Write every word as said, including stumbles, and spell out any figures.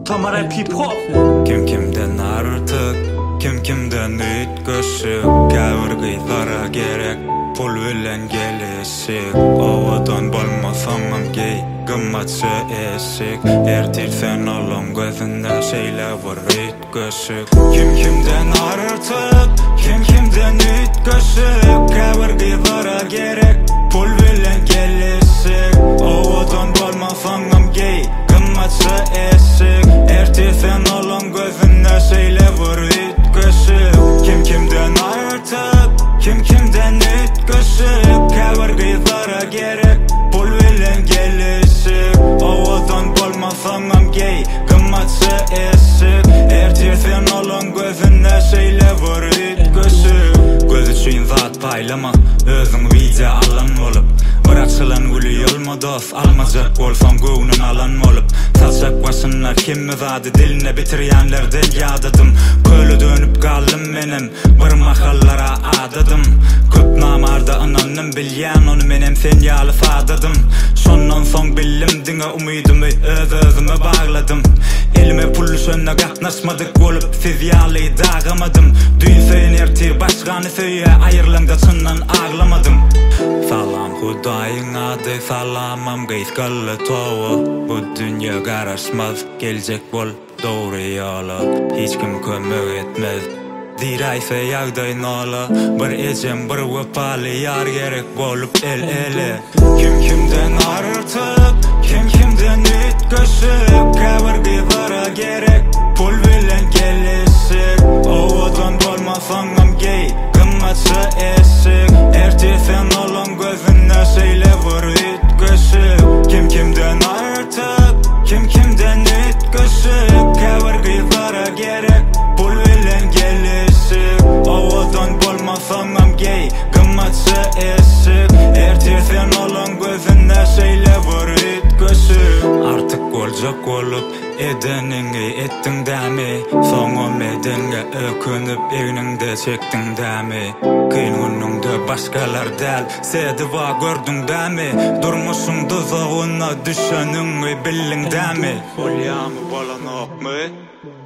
Tamara hip-hop. Kim kimden artık, kim kimden ütküsü. Gavur gıylara gerek, pul bilen gelesik. Ovadan bolmasaňam gey, gymmatça esik. Ertirsen olan gözünde şeyle vur ütküsük. Kim kimden artık, kim kimden ütküsük. Gavur gıylara gerek, pul bilen gelesik. Ovadan bolmasaňam gey, gymmatça esik. Ertirsen olan gözünde şeyle vur ütküsük. Kim kimden artık, kim kimden ütküsük. Gavur gıylara gerek, pul bilen gelesik. Ovadan bolmasaňam gey, gymmatça esik. Ertirsen olan gözünde şeyle vur ütküsük. Göz üçün zat paylama, özüň video alan bolup. Bıraksalan gülü yolma dost, almazak bolsan göwnün alan bolup. Saçak başınlar kimmi zady diline bitirýänlerden ýadadım. Köle dönüp gallym menem, bir mahallara adadım. Köp namarda anannym bilýän, onu menem sen ýaly fadadım. Şondan soň bildim diňe umydymy öz özüme bagladım. Elime pul şönne gatnaşmadyk bolup siz ýaly dagamadım. Düň sen ertir başgany söýe aýyrlanda çyndan aglamadım. Salam Hudaýyň ady salamam geýskaly towa. Bu dünýä garaşmaz, geljek bol dogry ýala. Hiç kim kömek etmez, diraýsa ýagdaý nala. Bir ejem bir wepaly ýar gerek bolup el ele. Kim kimden artık, kim kimden ütküsük. Gavur gıylara gerek, pul bilen gelesik. Ovadan bolmasaňam gey, gymmatça esik. Ertirsen olan gözünde şeyle vur ütküsük. Kim kimden artık, kim kimden ütküsük. Gavur gıylara gerek, pul bilen gelesik. Ovadan bolmasaňam gey, gymmatça esik. Ertirsen olan gözünde şeyle vur ütküsük. Artık boljak bolup edeniňi etdiň dämi. Soňam edenge ökünüp eňiňde çekdiň dämi. Kyn günüňde başgalar däl, sedi wa gördüň dämi. Durmuşyň dozagyna düşeniňi bildiň dämi. Bolýamy bolanokmy?